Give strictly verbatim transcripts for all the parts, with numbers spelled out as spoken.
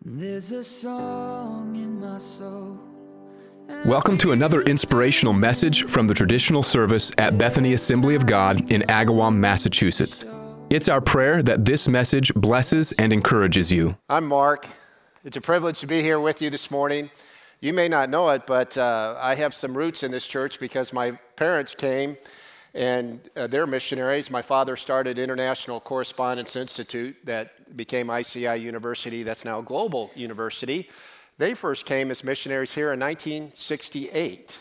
There's a song in my soul. Welcome to another inspirational message from the traditional service at Bethany Assembly of God in Agawam, Massachusetts. It's our prayer that this message blesses and encourages you. I'm Mark. It's a privilege to be here with you this morning. You may not know it, but uh, I have some roots in this church because my parents came and uh, they're missionaries. My father started International Correspondence Institute that became I C I University, that's now Global University. They first came as missionaries here in nineteen sixty-eight.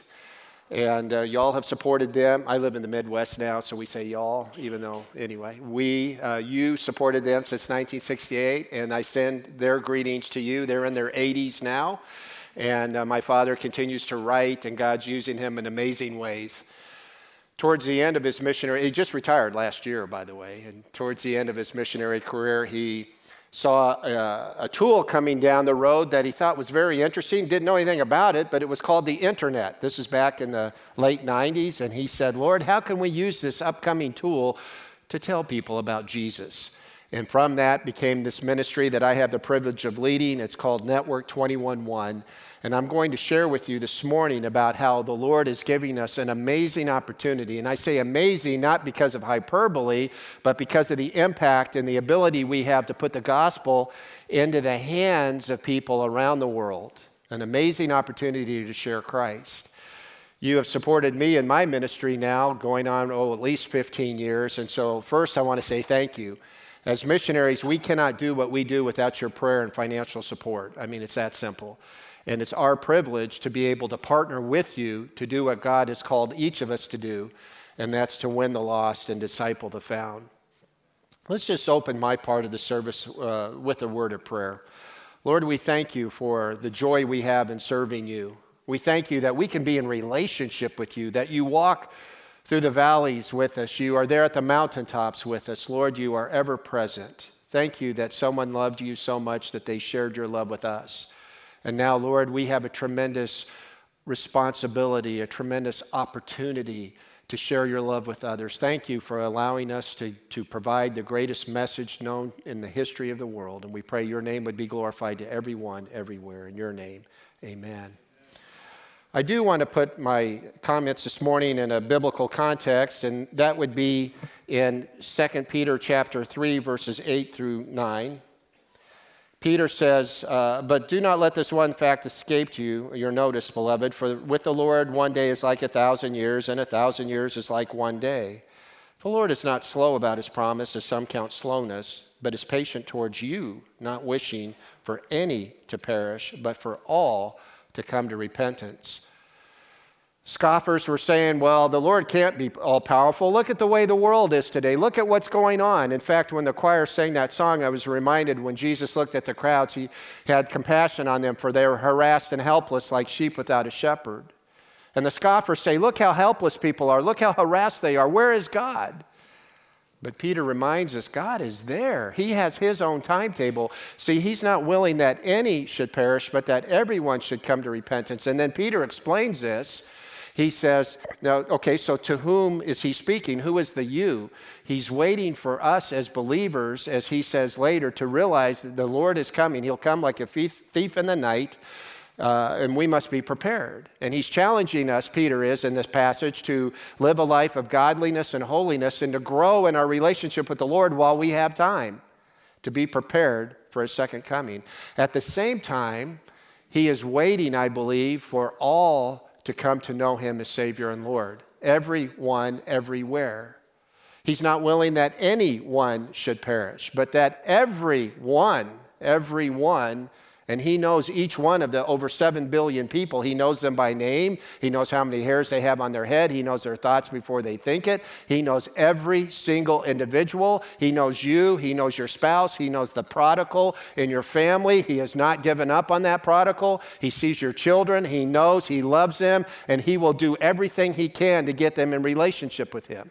And uh, y'all have supported them. I live in the Midwest now, so we say y'all, even though, anyway, we, uh, you supported them since nineteen sixty-eight, and I send their greetings to you. They're in their eighties now, and uh, my father continues to write, and God's using him in amazing ways. Towards the end of his missionary, he just retired last year, by the way, and towards the end of his missionary career, he saw a, a tool coming down the road that he thought was very interesting, didn't know anything about it, but it was called the internet. This is back in the late nineties, and he said, Lord, how can we use this upcoming tool to tell people about Jesus? And from that became this ministry that I have the privilege of leading. It's called Network twenty-one one. And I'm going to share with you this morning about how the Lord is giving us an amazing opportunity. And I say amazing not because of hyperbole, but because of the impact and the ability we have to put the gospel into the hands of people around the world. An amazing opportunity to share Christ. You have supported me in my ministry now, going on, oh, at least fifteen years. And so first I want to say thank you. As missionaries, we cannot do what we do without your prayer and financial support. I mean, it's that simple. And it's our privilege to be able to partner with you to do what God has called each of us to do, and that's to win the lost and disciple the found. Let's just open my part of the service uh, with a word of prayer. Lord, we thank you for the joy we have in serving you. We thank you that we can be in relationship with you, that you walk through the valleys with us. You are there at the mountaintops with us. Lord, you are ever present. Thank you that someone loved you so much that they shared your love with us. And now, Lord, we have a tremendous responsibility, a tremendous opportunity to share your love with others. Thank you for allowing us to, to provide the greatest message known in the history of the world. And we pray your name would be glorified to everyone, everywhere. In your name, amen. I do want to put my comments this morning in a biblical context, and that would be in Second Peter chapter three, verses eight through nine. Peter says, uh, but do not let this one fact escape you, your notice, beloved, for with the Lord one day is like a thousand years, and a thousand years is like one day. The Lord is not slow about his promise, as some count slowness, but is patient towards you, not wishing for any to perish, but for all to come to repentance. Scoffers were saying, well, the Lord can't be all-powerful. Look at the way the world is today. Look at what's going on. In fact, when the choir sang that song, I was reminded when Jesus looked at the crowds, he had compassion on them, for they were harassed and helpless like sheep without a shepherd. And the scoffers say, look how helpless people are. Look how harassed they are. Where is God? But Peter reminds us, God is there. He has his own timetable. See, he's not willing that any should perish, but that everyone should come to repentance. And then Peter explains this. He says, now, okay, so to whom is he speaking? Who is the you? He's waiting for us as believers, as he says later, to realize that the Lord is coming. He'll come like a thief in the night, uh, and we must be prepared. And he's challenging us, Peter is, in this passage, to live a life of godliness and holiness and to grow in our relationship with the Lord while we have time, to be prepared for his second coming. At the same time, he is waiting, I believe, for all to come to know him as Savior and Lord. Everyone, everywhere. He's not willing that anyone should perish, but that everyone, everyone, and he knows each one of the over seven billion people. He knows them by name. He knows how many hairs they have on their head. He knows their thoughts before they think it. He knows every single individual. He knows you. He knows your spouse. He knows the prodigal in your family. He has not given up on that prodigal. He sees your children. He knows. He loves them. And he will do everything he can to get them in relationship with him.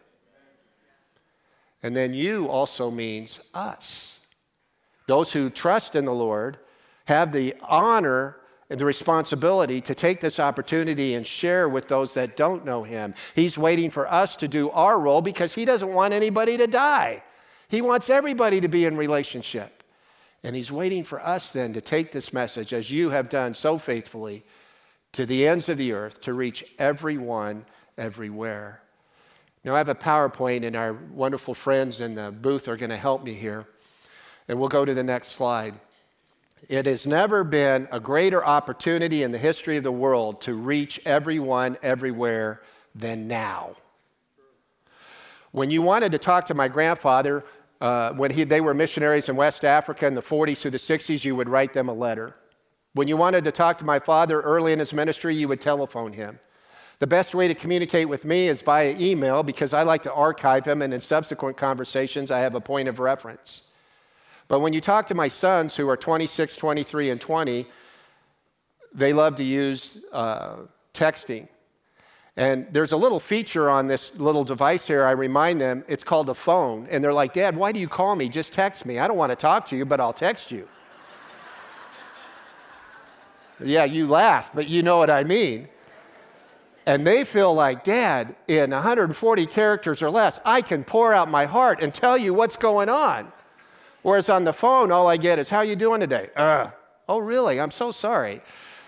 And then you also means us. Those who trust in the Lord have the honor and the responsibility to take this opportunity and share with those that don't know him. He's waiting for us to do our role because he doesn't want anybody to die. He wants everybody to be in relationship. And he's waiting for us then to take this message, as you have done so faithfully, to the ends of the earth, to reach everyone, everywhere. Now, I have a PowerPoint, and our wonderful friends in the booth are going to help me here. And we'll go to the next slide. It has never been a greater opportunity in the history of the world to reach everyone, everywhere than now. When you wanted to talk to my grandfather, uh, when he, they were missionaries in West Africa in the forties through the sixties, you would write them a letter. When you wanted to talk to my father early in his ministry, you would telephone him. The best way to communicate with me is via email, because I like to archive him, and in subsequent conversations, I have a point of reference. But when you talk to my sons, who are twenty-six, twenty-three, and twenty, they love to use uh, texting. And there's a little feature on this little device here, I remind them, it's called a phone. And they're like, Dad, why do you call me? Just text me. I don't want to talk to you, but I'll text you. Yeah, you laugh, but you know what I mean. And they feel like, Dad, in one hundred forty characters or less, I can pour out my heart and tell you what's going on. Whereas on the phone, all I get is, how you doing today? Uh, oh, really? I'm so sorry.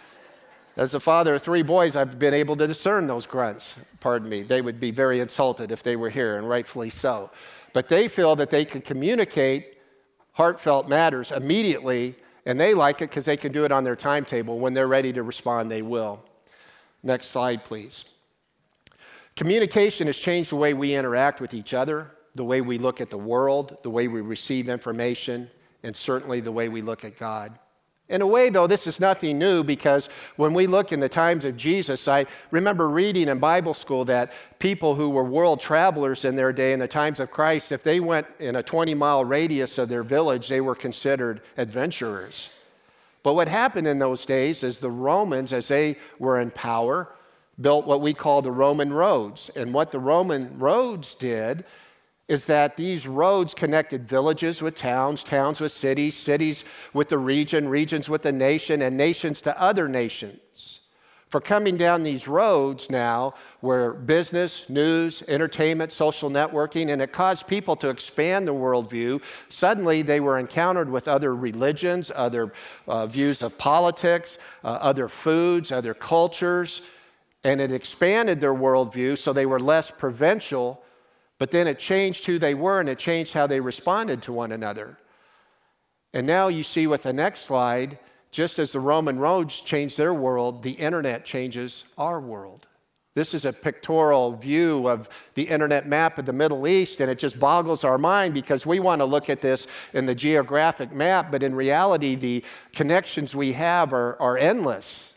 As a father of three boys, I've been able to discern those grunts. Pardon me. They would be very insulted if they were here, and rightfully so. But they feel that they can communicate heartfelt matters immediately, and they like it because they can do it on their timetable. When they're ready to respond, they will. Next slide, please. Communication has changed the way we interact with each other, the way we look at the world, the way we receive information, and certainly the way we look at God. In a way, though, this is nothing new, because when we look in the times of Jesus, I remember reading in Bible school that people who were world travelers in their day in the times of Christ, if they went in a twenty-mile radius of their village, they were considered adventurers. But what happened in those days is the Romans, as they were in power, built what we call the Roman roads. And what the Roman roads did is that these roads connected villages with towns, towns with cities, cities with the region, regions with the nation, and nations to other nations. For coming down these roads now were business, news, entertainment, social networking, and it caused people to expand their worldview. Suddenly, they were encountered with other religions, other uh, views of politics, uh, other foods, other cultures, and it expanded their worldview, so they were less provincial. But then it changed who they were, and it changed how they responded to one another. And now you see with the next slide, just as the Roman roads changed their world, the internet changes our world. This is a pictorial view of the internet map of the Middle East, and it just boggles our mind because we want to look at this in the geographic map, but in reality, the connections we have are, are endless.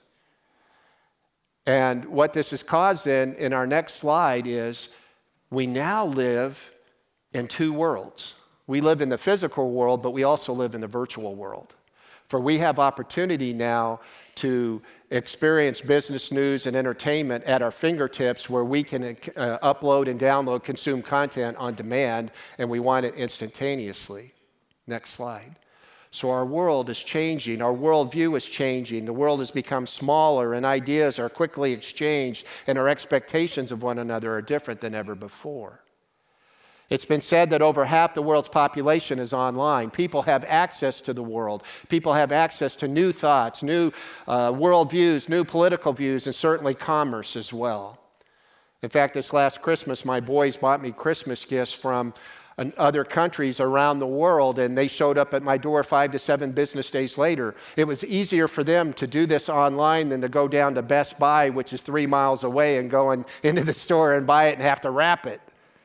And what this has caused then, in our next slide, is we now live in two worlds. We live in the physical world, but we also live in the virtual world. For we have opportunity now to experience business news and entertainment at our fingertips, where we can uh, upload and download, consume content on demand, and we want it instantaneously. Next slide. So our world is changing. Our worldview is changing. The world has become smaller, and ideas are quickly exchanged, and our expectations of one another are different than ever before. It's been said that over half the world's population is online. People have access to the world. People have access to new thoughts, new uh, worldviews, new political views, and certainly commerce as well. In fact, this last Christmas, my boys bought me Christmas gifts from other countries around the world, and they showed up at my door five to seven business days later. It was easier for them to do this online than to go down to Best Buy, which is three miles away, and go in, into the store and buy it and have to wrap it.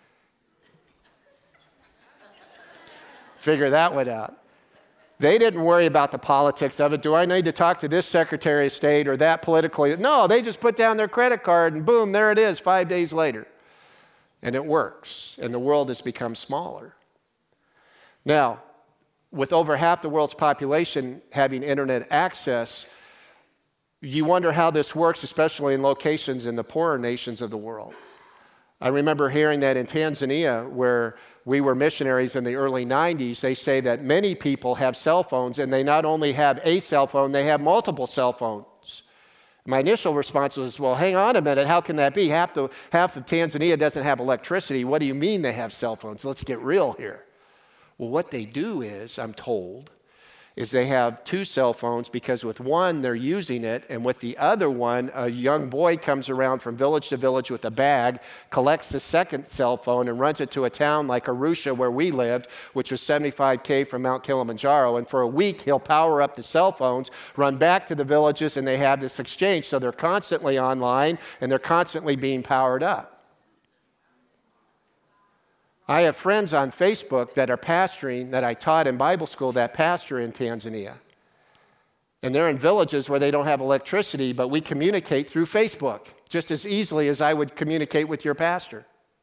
Figure that one out. They didn't worry about the politics of it. Do I need to talk to this Secretary of State or that politically? No, they just put down their credit card and boom, there it is five days later. And it works, and the world has become smaller. Now, with over half the world's population having internet access, you wonder how this works, especially in locations in the poorer nations of the world. I remember hearing that in Tanzania, where we were missionaries in the early nineties, they say that many people have cell phones, and they not only have a cell phone, they have multiple cell phones. My initial response was, well, hang on a minute, how can that be? Half, the, half of Tanzania doesn't have electricity. What do you mean they have cell phones? Let's get real here. Well, what they do is, I'm told, is they have two cell phones because with one they're using it, and with the other one, a young boy comes around from village to village with a bag, collects the second cell phone and runs it to a town like Arusha where we lived, which was seventy-five K from Mount Kilimanjaro, and for a week he'll power up the cell phones, run back to the villages, and they have this exchange. So they're constantly online and they're constantly being powered up. I have friends on Facebook that are pastoring, that I taught in Bible school, that pastor in Tanzania. And they're in villages where they don't have electricity, but we communicate through Facebook just as easily as I would communicate with your pastor.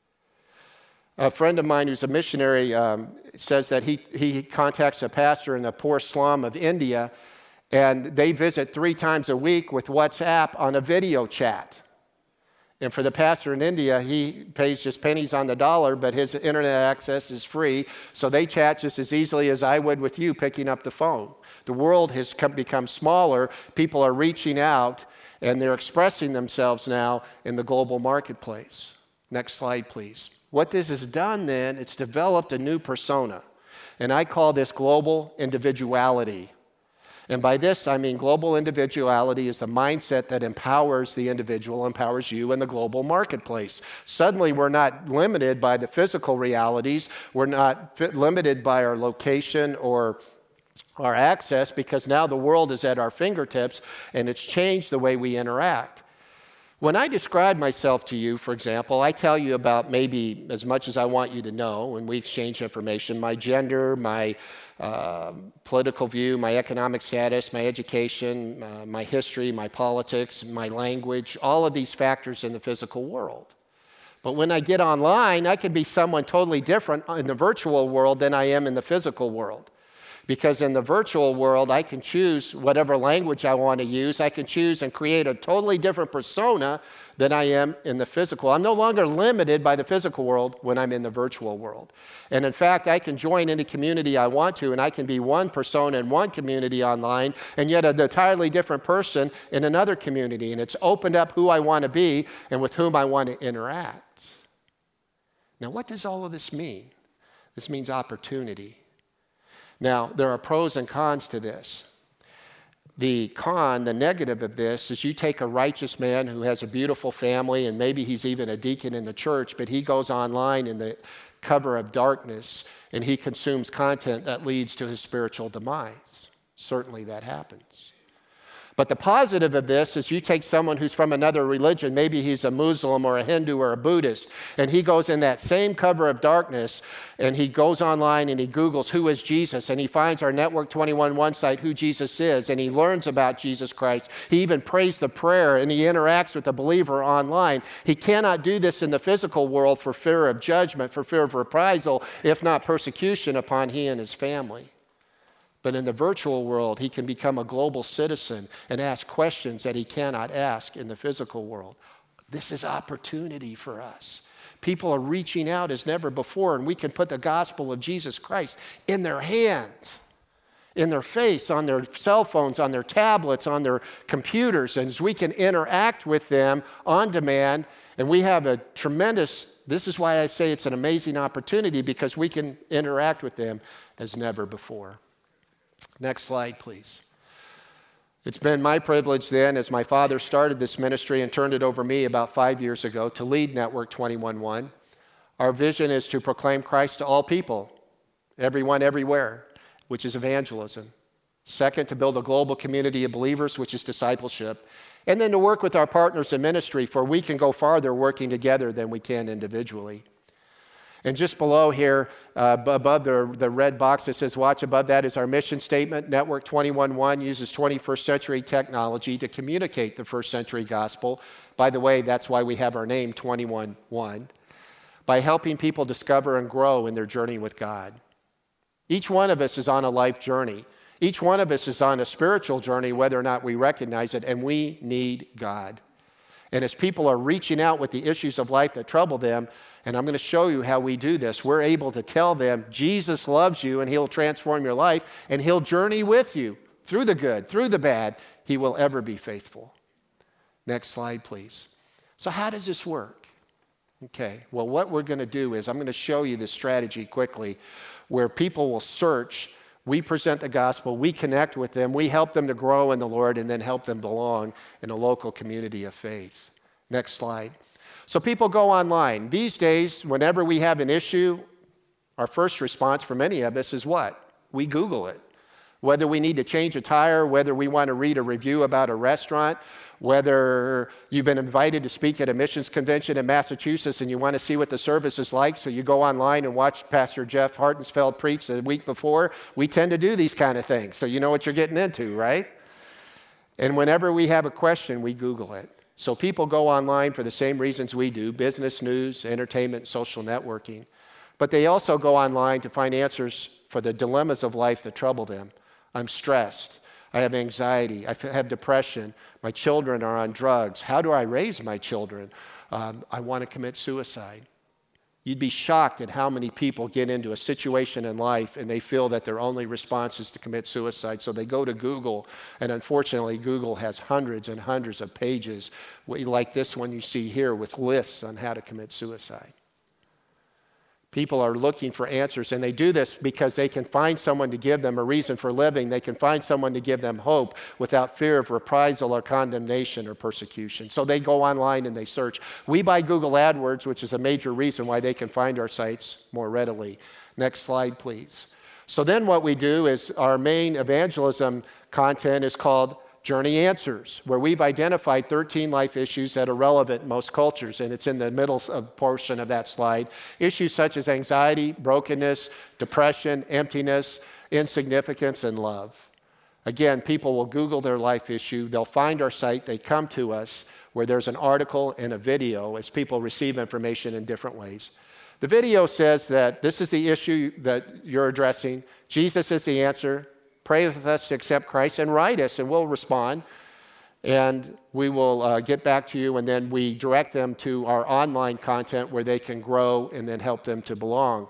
A friend of mine who's a missionary um, says that he, he contacts a pastor in a poor slum of India, and they visit three times a week with WhatsApp on a video chat. And for the pastor in India, he pays just pennies on the dollar, but his internet access is free. So they chat just as easily as I would with you picking up the phone. The world has come, become smaller. People are reaching out, and they're expressing themselves now in the global marketplace. Next slide, please. What this has done then, it's developed a new persona. And I call this global individuality. And by this, I mean global individuality is the mindset that empowers the individual, empowers you in the global marketplace. Suddenly, we're not limited by the physical realities. We're not fi- limited by our location or our access, because now the world is at our fingertips, and it's changed the way we interact. When I describe myself to you, for example, I tell you about maybe as much as I want you to know, and we exchange information, my gender, my uh, political view, my economic status, my education, uh, my history, my politics, my language, all of these factors in the physical world. But when I get online, I can be someone totally different in the virtual world than I am in the physical world. Because in the virtual world, I can choose whatever language I want to use. I can choose and create a totally different persona than I am in the physical. I'm no longer limited by the physical world when I'm in the virtual world. And in fact, I can join any community I want to, and I can be one persona in one community online, and yet an entirely different person in another community. And it's opened up who I want to be and with whom I want to interact. Now, what does all of this mean? This means opportunity. Now, there are pros and cons to this. The con, the negative of this, is you take a righteous man who has a beautiful family, and maybe he's even a deacon in the church, but he goes online in the cover of darkness, and he consumes content that leads to his spiritual demise. Certainly that happens. But the positive of this is you take someone who's from another religion, maybe he's a Muslim or a Hindu or a Buddhist, and he goes in that same cover of darkness, and he goes online and he Googles who is Jesus, and he finds our Network twenty-one one site, who Jesus is, and he learns about Jesus Christ. He even prays the prayer, and he interacts with the believer online. He cannot do this in the physical world for fear of judgment, for fear of reprisal, if not persecution upon he and his family. But in the virtual world, he can become a global citizen and ask questions that he cannot ask in the physical world. This is opportunity for us. People are reaching out as never before, and we can put the gospel of Jesus Christ in their hands, in their face, on their cell phones, on their tablets, on their computers, and as we can interact with them on demand, and we have a tremendous, this is why I say it's an amazing opportunity, because we can interact with them as never before. Next slide, please. It's been my privilege then, as my father started this ministry and turned it over me about five years ago, to lead Network twenty-one one. Our vision is to proclaim Christ to all people, everyone, everywhere, which is evangelism. Second, to build a global community of believers, which is discipleship. And then to work with our partners in ministry, for we can go farther working together than we can individually. And just below here, uh, above the, the red box that says watch above that is our mission statement. Network twenty-one one uses twenty-first century technology to communicate the first century gospel. By the way, that's why we have our name twenty-one one. By helping people discover and grow in their journey with God. Each one of us is on a life journey. Each one of us is on a spiritual journey, whether or not we recognize it, and we need God. And as people are reaching out with the issues of life that trouble them, and I'm going to show you how we do this, we're able to tell them Jesus loves you and he'll transform your life and he'll journey with you through the good, through the bad. He will ever be faithful. Next slide, please. So how does this work? Okay, well, what we're going to do is I'm going to show you this strategy quickly where people will search We present the gospel, we connect with them, we help them to grow in the Lord, and then help them belong in a local community of faith. Next slide. So people go online. These days, whenever we have an issue, our first response for many of us is what? We Google it. Whether we need to change a tire, whether we want to read a review about a restaurant, whether you've been invited to speak at a missions convention in Massachusetts and you want to see what the service is like, so you go online and watch Pastor Jeff Hartensfeld preach the week before. We tend to do these kind of things, so you know what you're getting into, right? And whenever we have a question, we Google it. So people go online for the same reasons we do: business, news, entertainment, social networking. But they also go online to find answers for the dilemmas of life that trouble them. I'm stressed. I have anxiety. I have depression. My children are on drugs. How do I raise my children? Um, I want to commit suicide. You'd be shocked at how many people get into a situation in life and they feel that their only response is to commit suicide. So they go to Google, and unfortunately, Google has hundreds and hundreds of pages, like this one you see here, with lists on how to commit suicide. People are looking for answers, and they do this because they can find someone to give them a reason for living. They can find someone to give them hope without fear of reprisal or condemnation or persecution. So they go online and they search. We buy Google AdWords, which is a major reason why they can find our sites more readily. Next slide, please. So then what we do is our main evangelism content is called Journey Answers, where we've identified thirteen life issues that are relevant in most cultures, and it's in the middle of portion of that slide. Issues such as anxiety, brokenness, depression, emptiness, insignificance, and love. Again, people will Google their life issue. They'll find our site. They come to us where there's an article and a video as people receive information in different ways. The video says that this is the issue that you're addressing. Jesus is the answer. Pray with us to accept Christ, and write us, and we'll respond. And we will uh, get back to you, and then we direct them to our online content where they can grow and then help them to belong.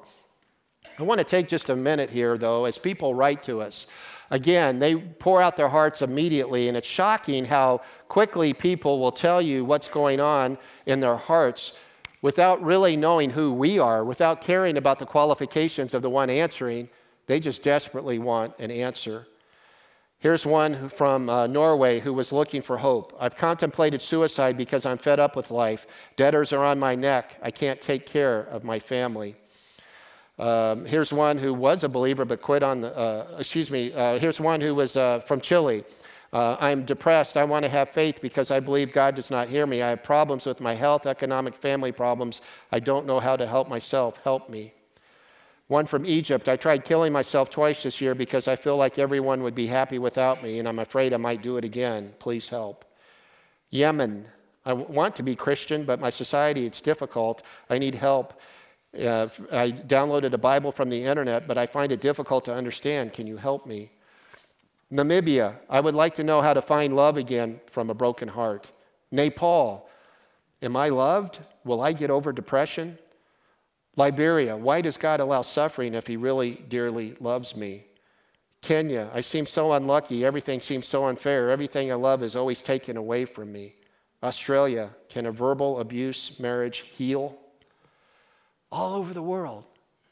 I want to take just a minute here, though, as people write to us. Again, they pour out their hearts immediately, and it's shocking how quickly people will tell you what's going on in their hearts without really knowing who we are, without caring about the qualifications of the one answering. They just desperately want an answer. Here's one who, from uh, Norway who was looking for hope. I've contemplated suicide because I'm fed up with life. Debtors are on my neck. I can't take care of my family. Um, here's one who was a believer but quit on the, uh, excuse me, uh, here's one who was uh, from Chile. Uh, I'm depressed. I want to have faith because I believe God does not hear me. I have problems with my health, economic, family problems. I don't know how to help myself. Help me. One from Egypt. I tried killing myself twice this year because I feel like everyone would be happy without me, and I'm afraid I might do it again. Please help. Yemen. I want to be Christian, but my society, it's difficult. I need help. Uh, I downloaded a Bible from the internet, but I find it difficult to understand. Can you help me? Namibia. I would like to know how to find love again from a broken heart. Nepal. Am I loved? Will I get over depression? Liberia, why does God allow suffering if he really dearly loves me? Kenya, I seem so unlucky. Everything seems so unfair. Everything I love is always taken away from me. Australia, can a verbal abuse marriage heal? All over the world.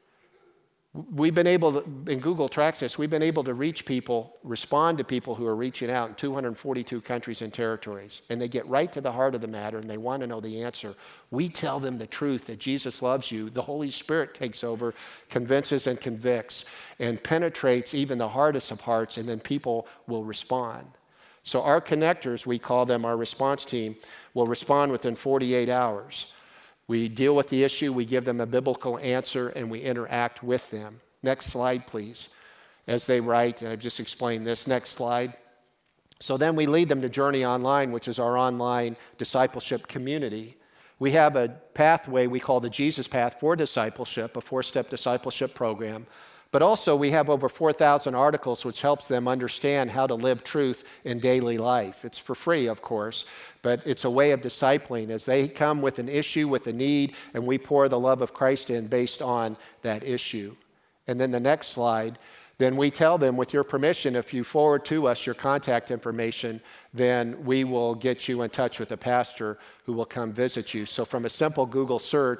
We've been able to, and Google tracks this, we've been able to reach people, respond to people who are reaching out in two hundred forty-two countries and territories. And they get right to the heart of the matter and they want to know the answer. We tell them the truth that Jesus loves you. The Holy Spirit takes over, convinces and convicts, and penetrates even the hardest of hearts, and then people will respond. So our connectors, we call them our response team, will respond within forty-eight hours. We deal with the issue, we give them a biblical answer, and we interact with them. Next slide, please. As they write, and I've just explained this. Next slide. So then we lead them to Journey Online, which is our online discipleship community. We have a pathway we call the Jesus Path for Discipleship, a four-step discipleship program. But also we have over four thousand articles which helps them understand how to live truth in daily life. It's for free, of course, but it's a way of discipling as they come with an issue, with a need, and we pour the love of Christ in based on that issue. And then the next slide, then we tell them, with your permission, if you forward to us your contact information, then we will get you in touch with a pastor who will come visit you. So from a simple Google search,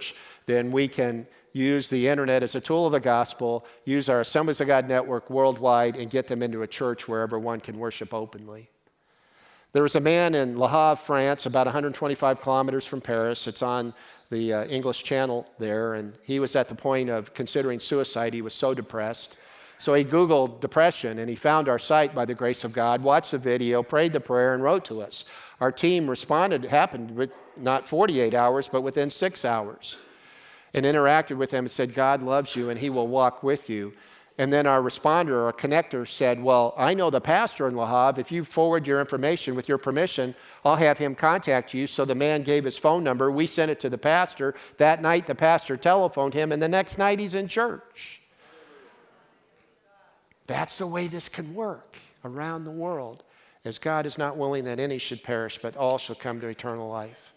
then we can use the internet as a tool of the gospel, use our Assemblies of God network worldwide, and get them into a church wherever one can worship openly. There was a man in Le Havre, France, about one hundred twenty-five kilometers from Paris. It's on the uh, English Channel there, and he was at the point of considering suicide. He was so depressed. So he Googled depression, and he found our site by the grace of God, watched the video, prayed the prayer, and wrote to us. Our team responded. It happened with not forty-eight hours, but within six hours, and interacted with him and said, God loves you, and he will walk with you. And then our responder, our connector, said, well, I know the pastor in Le Havre. If you forward your information with your permission, I'll have him contact you. So the man gave his phone number. We sent it to the pastor. That night, the pastor telephoned him, and the next night, he's in church. That's the way this can work around the world, as God is not willing that any should perish, but all shall come to eternal life.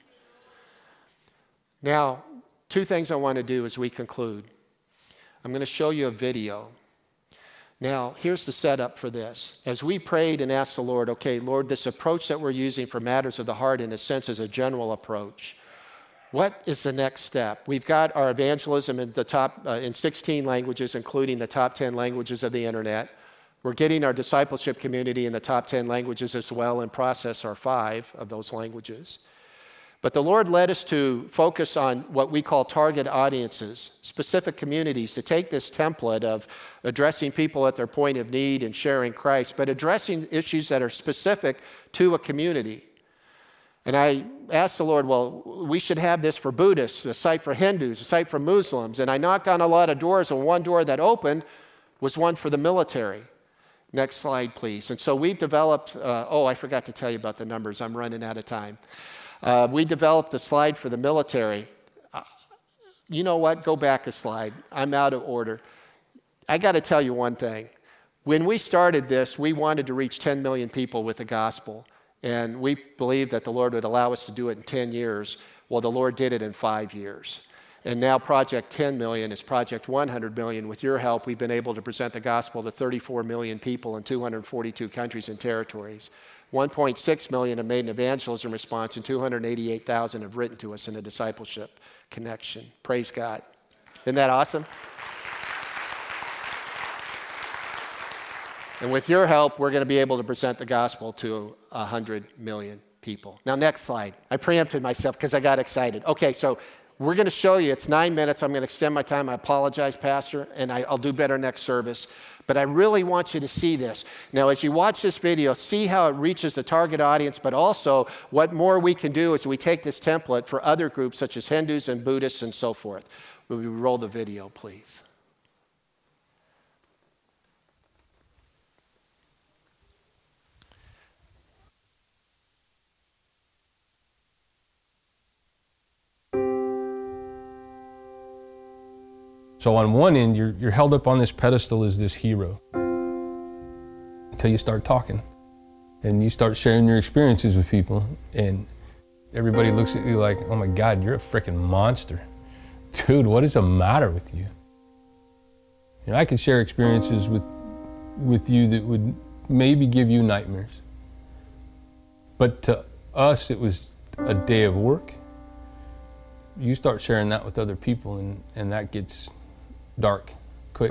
Now, two things I want to do as we conclude. I'm going to show you a video. Now, here's the setup for this. As we prayed and asked the Lord, okay, Lord, this approach that we're using for matters of the heart, in a sense, is a general approach. What is the next step? We've got our evangelism in the top uh, in sixteen languages, including the top ten languages of the internet. We're getting our discipleship community in the top ten languages as well, and process our five of those languages. But the Lord led us to focus on what we call target audiences, specific communities, to take this template of addressing people at their point of need and sharing Christ, but addressing issues that are specific to a community. And I asked the Lord, well, we should have this for Buddhists, a site for Hindus, a site for Muslims. And I knocked on a lot of doors, and one door that opened was one for the military. Next slide, please. And so we've developed, uh, oh, I forgot to tell you about the numbers. I'm running out of time. Uh, we developed a slide for the military. Uh, you know what? Go back a slide. I'm out of order. I got to tell you one thing. When we started this, we wanted to reach ten million people with the gospel. And we believed that the Lord would allow us to do it in ten years. Well, the Lord did it in five years. And now Project ten million is Project one hundred million. With your help, we've been able to present the gospel to thirty-four million people in two hundred forty-two countries and territories. one point six million have made an evangelism response, and two hundred eighty-eight thousand have written to us in a discipleship connection. Praise God. Isn't that awesome? And with your help, we're going to be able to present the gospel to one hundred million people. Now, next slide. I preempted myself because I got excited. Okay, so we're going to show you. It's nine minutes. I'm going to extend my time. I apologize, Pastor, and I, I'll do better next service. But I really want you to see this. Now, as you watch this video, see how it reaches the target audience, but also what more we can do as we take this template for other groups such as Hindus and Buddhists and so forth. Will we roll the video, please? So on one end, you're, you're held up on this pedestal as this hero until you start talking and you start sharing your experiences with people, and everybody looks at you like, oh my God, you're a freaking monster. Dude, what is the matter with you? You know, I could share experiences with, with you that would maybe give you nightmares. But to us, it was a day of work. You start sharing that with other people, and, and that gets dark quick.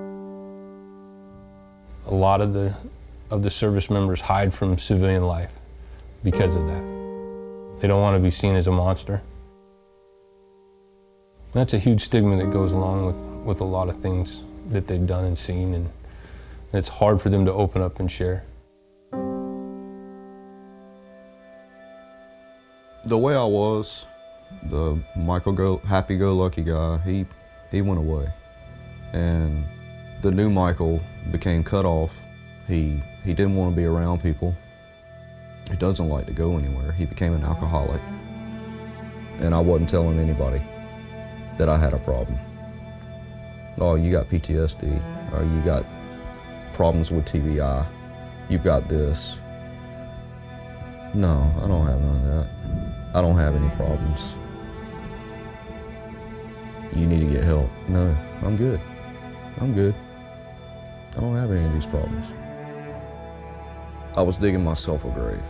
A lot of the of the service members hide from civilian life because of that. They don't want to be seen as a monster. That's a huge stigma that goes along with, with a lot of things that they've done and seen, and it's hard for them to open up and share. The way I was, the Michael go, happy-go-lucky guy, he, he went away. And the new Michael became cut off. He, he didn't want to be around people. He doesn't like to go anywhere. He became an alcoholic. And I wasn't telling anybody that I had a problem. Oh, you got P T S D, or you got problems with T B I, you've got this. No, I don't have none of that. I don't have any problems. You need to get help. No, I'm good. I'm good. I don't have any of these problems. I was digging myself a grave.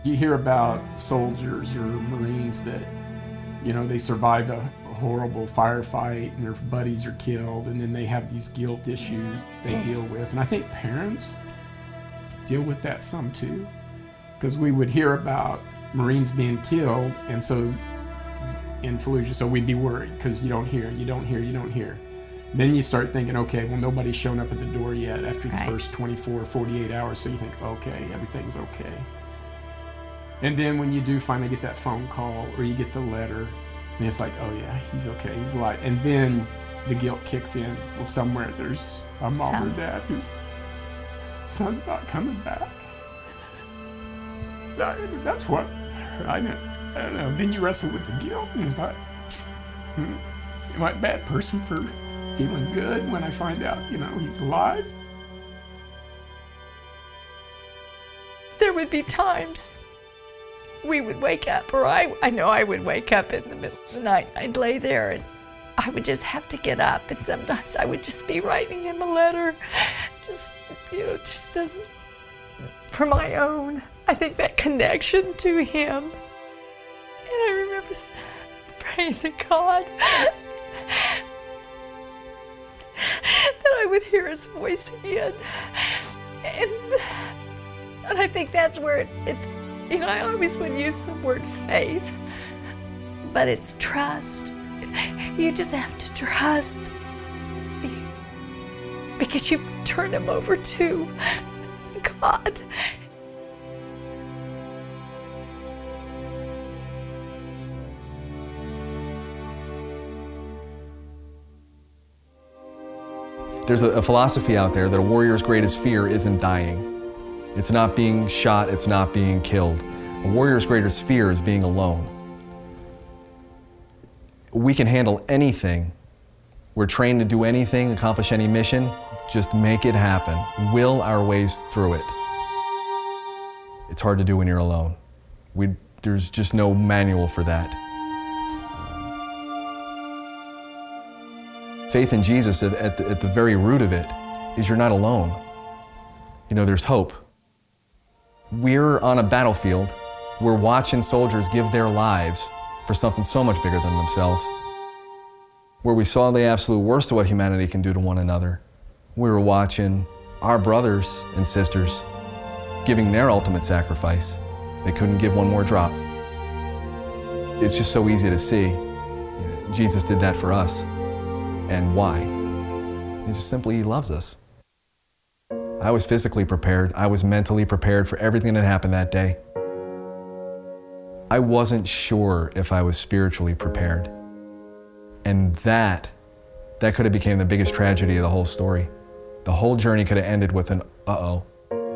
You hear about soldiers or Marines that, you know, they survived a horrible firefight and their buddies are killed, and then they have these guilt issues they deal with. And I think parents deal with that some too, because we would hear about Marines being killed, and so in Fallujah, so we'd be worried because you don't hear, you don't hear, you don't hear. Then you start thinking, okay, well, nobody's shown up at the door yet after the Right. first twenty-four, forty-eight hours, so you think, okay, everything's okay. And then when you do finally get that phone call or you get the letter, and it's like, oh yeah, he's okay, he's alive. And then the guilt kicks in. Well, somewhere there's a mom Some. or dad whose son's not coming back. That, that's what, I don't, I don't know. Then you wrestle with the guilt, and it's like, hmm, am I a bad person for feeling good when I find out, you know, he's alive? There would be times we would wake up, or I, I know I would wake up in the middle of the night. I'd lay there and I would just have to get up, and sometimes I would just be writing him a letter, just, you know, just as for my own. I think that connection to him. And I remember praying to God that I would hear his voice again. And, and I think that's where it, it, you know, I always would use the word faith, but it's trust. You just have to trust, because you turn him over to God. There's a, a philosophy out there that a warrior's greatest fear isn't dying. It's not being shot, it's not being killed. A warrior's greatest fear is being alone. We can handle anything. We're trained to do anything, accomplish any mission. Just make it happen. Will our ways through it. It's hard to do when you're alone. We, there's just no manual for that. Faith in Jesus at, at, the, at the very root of it is you're not alone. You know, there's hope. We're on a battlefield. We're watching soldiers give their lives for something so much bigger than themselves. Where we saw the absolute worst of what humanity can do to one another, we were watching our brothers and sisters giving their ultimate sacrifice. They couldn't give one more drop. It's just so easy to see. You know, Jesus did that for us. And why? He just simply loves us. I was physically prepared. I was mentally prepared for everything that happened that day. I wasn't sure if I was spiritually prepared. And that, that could have become the biggest tragedy of the whole story. The whole journey could have ended with an uh-oh.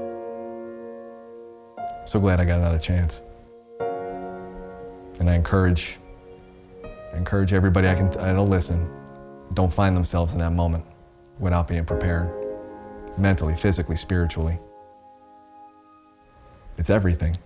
So glad I got another chance. And I encourage, I encourage everybody I can, that'll listen, don't find themselves in that moment without being prepared, mentally, physically, spiritually. It's everything.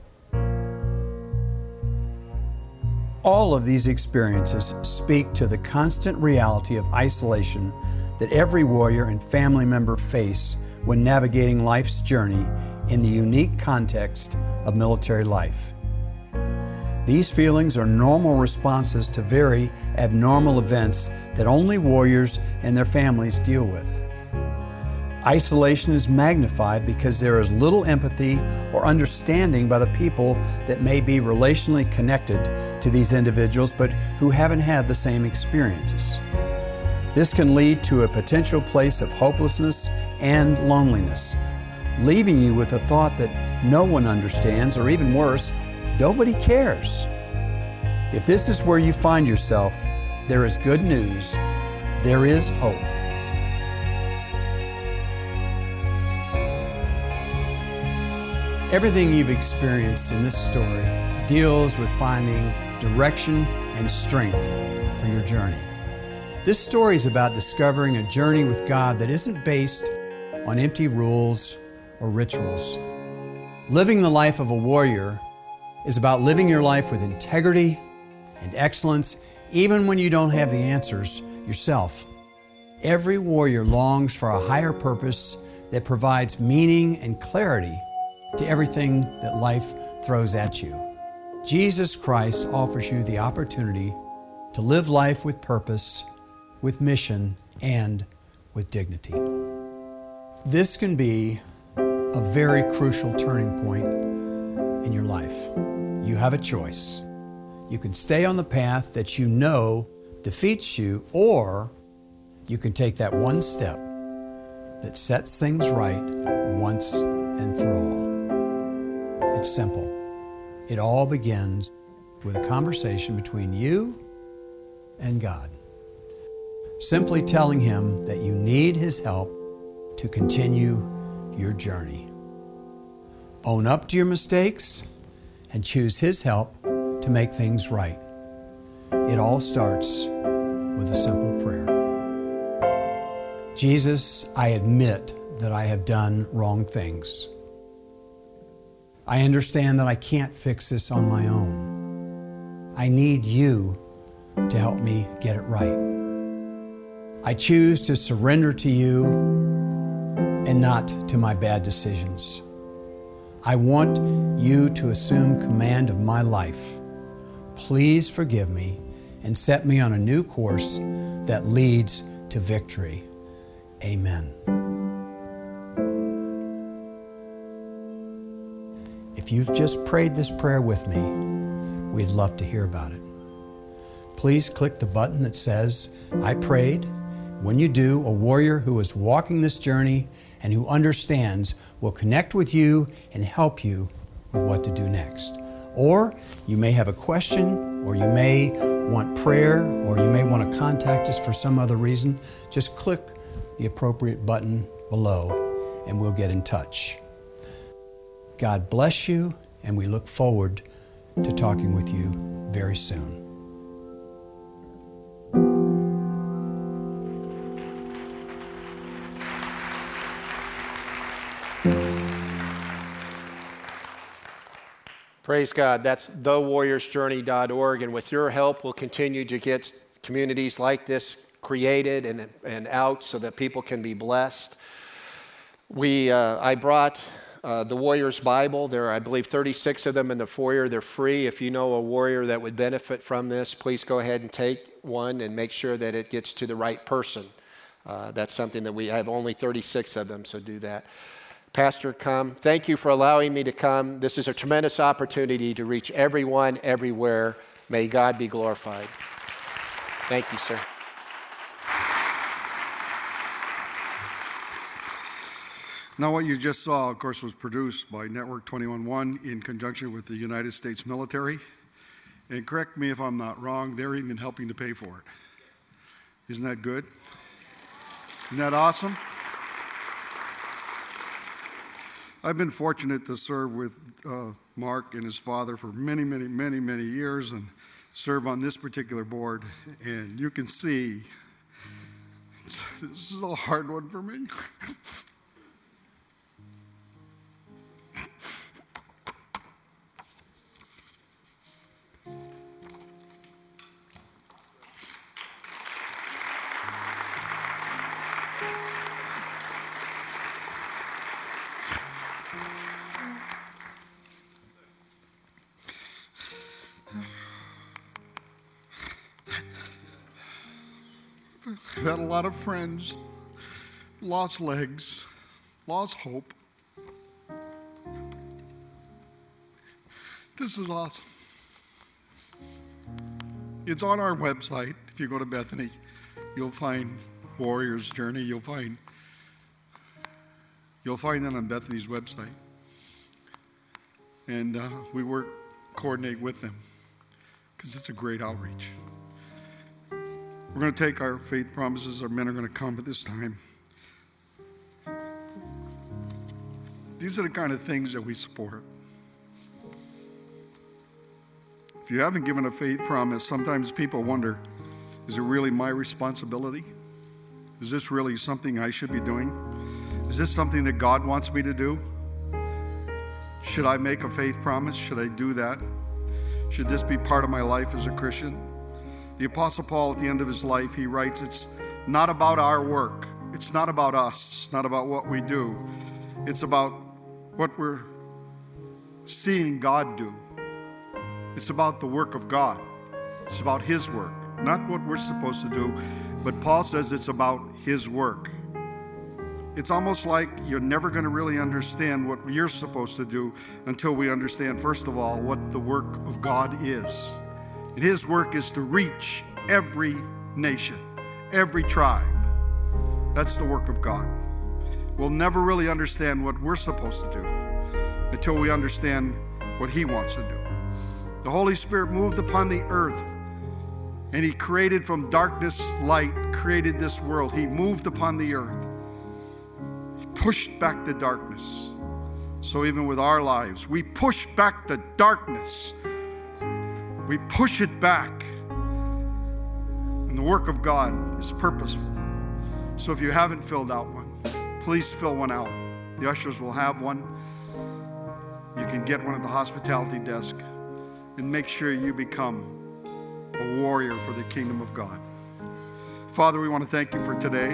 All of these experiences speak to the constant reality of isolation that every warrior and family member face when navigating life's journey in the unique context of military life. These feelings are normal responses to very abnormal events that only warriors and their families deal with. Isolation is magnified because there is little empathy or understanding by the people that may be relationally connected to these individuals but who haven't had the same experiences. This can lead to a potential place of hopelessness and loneliness, leaving you with the thought that no one understands, or even worse, nobody cares. If this is where you find yourself, there is good news. There is hope. Everything you've experienced in this story deals with finding direction and strength for your journey. This story is about discovering a journey with God that isn't based on empty rules or rituals. Living the life of a warrior is about living your life with integrity and excellence, even when you don't have the answers yourself. Every warrior longs for a higher purpose that provides meaning and clarity to everything that life throws at you. Jesus Christ offers you the opportunity to live life with purpose, with mission, and with dignity. This can be a very crucial turning point in your life. You have a choice. You can stay on the path that you know defeats you, or you can take that one step that sets things right once and for all. It's simple. It all begins with a conversation between you and God. Simply telling Him that you need His help to continue your journey. Own up to your mistakes and choose His help to make things right. It all starts with a simple prayer. Jesus, I admit that I have done wrong things. I understand that I can't fix this on my own. I need you to help me get it right. I choose to surrender to you and not to my bad decisions. I want you to assume command of my life. Please forgive me and set me on a new course that leads to victory. Amen. If you've just prayed this prayer with me, we'd love to hear about it. Please click the button that says, I prayed. When you do, a warrior who is walking this journey and who understands will connect with you and help you with what to do next. Or you may have a question, or you may want prayer, or you may want to contact us for some other reason. Just click the appropriate button below and we'll get in touch. God bless you, and we look forward to talking with you very soon. Praise God. That's the warriors journey dot org, and with your help, we'll continue to get communities like this created and, and out so that people can be blessed. We, uh, I brought uh, the Warriors Bible. There are, I believe, thirty-six of them in the foyer. They're free. If you know a warrior that would benefit from this, please go ahead and take one and make sure that it gets to the right person. Uh, that's something that we have only thirty-six of them, so do that. Pastor, come. Thank you for allowing me to come. This is a tremendous opportunity to reach everyone, everywhere. May God be glorified. Thank you, sir. Now, what you just saw, of course, was produced by Network twenty-one one in conjunction with the United States military. And correct me if I'm not wrong, they're even helping to pay for it. Isn't that good? Isn't that awesome? I've been fortunate to serve with uh, Mark and his father for many, many, many, many years and serve on this particular board. And you can see, this is a hard one for me. I've had a lot of friends, lost legs, lost hope. This is awesome. It's on our website. If you go to Bethany, you'll find Warrior's Journey. You'll find you'll find that on Bethany's website. And uh, we work, coordinate with them because it's a great outreach. We're going to take our faith promises. Our men are going to come at this time. These are the kind of things that we support. If you haven't given a faith promise, sometimes people wonder, is it really my responsibility? Is this really something I should be doing? Is this something that God wants me to do? Should I make a faith promise? Should I do that? Should this be part of my life as a Christian? The Apostle Paul, at the end of his life, he writes, it's not about our work. It's not about us. It's not about what we do. It's about what we're seeing God do. It's about the work of God. It's about His work, not what we're supposed to do, but Paul says it's about His work. It's almost like you're never going to really understand what you're supposed to do until we understand, first of all, what the work of God is. And His work is to reach every nation, every tribe. That's the work of God. We'll never really understand what we're supposed to do until we understand what He wants to do. The Holy Spirit moved upon the earth, and He created from darkness light, created this world. He moved upon the earth. He pushed back the darkness. So even with our lives, we push back the darkness. We push it back. And the work of God is purposeful. So if you haven't filled out one, please fill one out. The ushers will have one. You can get one at the hospitality desk, and make sure you become a warrior for the kingdom of God. Father, we want to thank You for today.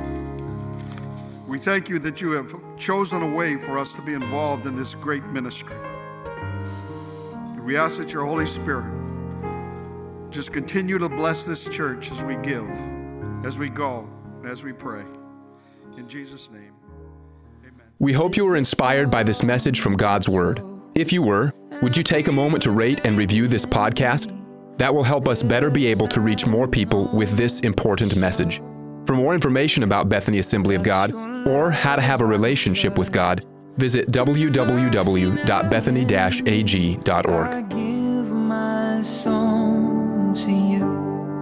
We thank You that You have chosen a way for us to be involved in this great ministry. And we ask that Your Holy Spirit just continue to bless this church as we give, as we go, as we pray. In Jesus' name, amen. We hope you were inspired by this message from God's Word. If you were, would you take a moment to rate and review this podcast? That will help us better be able to reach more people with this important message. For more information about Bethany Assembly of God or how to have a relationship with God, visit w w w dot bethany dash a g dot org. I give my song to You.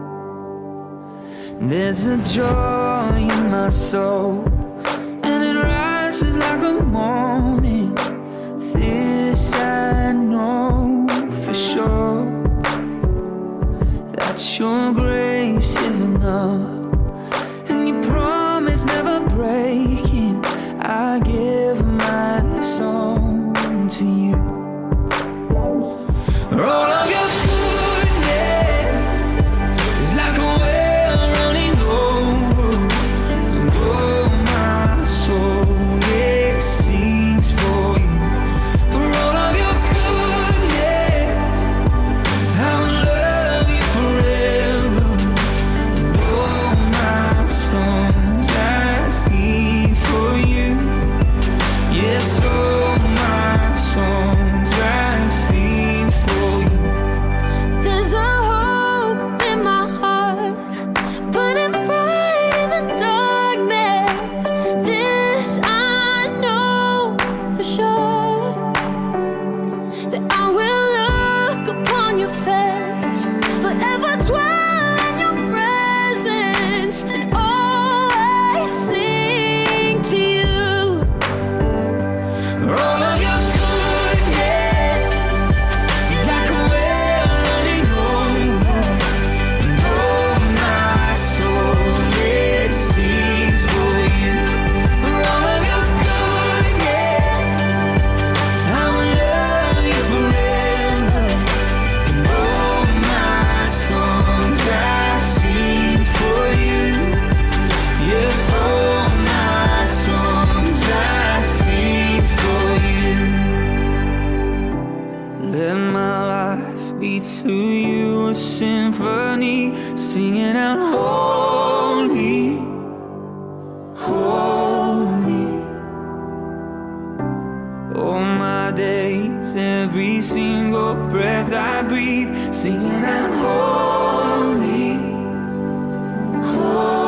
There's a joy in my soul, and it rises like the morning. This I know for sure, that Your grace is enough, and Your promise never breaking. I give my song to You. All of Your goodness is like a well running over, and oh, my soul, it sings for You. For all of Your goodness, I will love You forever, and oh, my songs I sing for You. Yes, oh, my songs I sing for You. There's a hope in my heart, burning bright in the darkness. This I know for sure, that I will look upon Your face, forever dwell in Your presence, and always sing to You. All of Your goodness is like a well running over, and oh, my soul, it sings for You. For all of Your goodness, I will love You forever, and oh, my songs I sing for You. Yes, all my songs I sing for You. Let my life be to You a symphony, singing out holy, holy. All my days, every single breath I breathe, singing out holy, holy.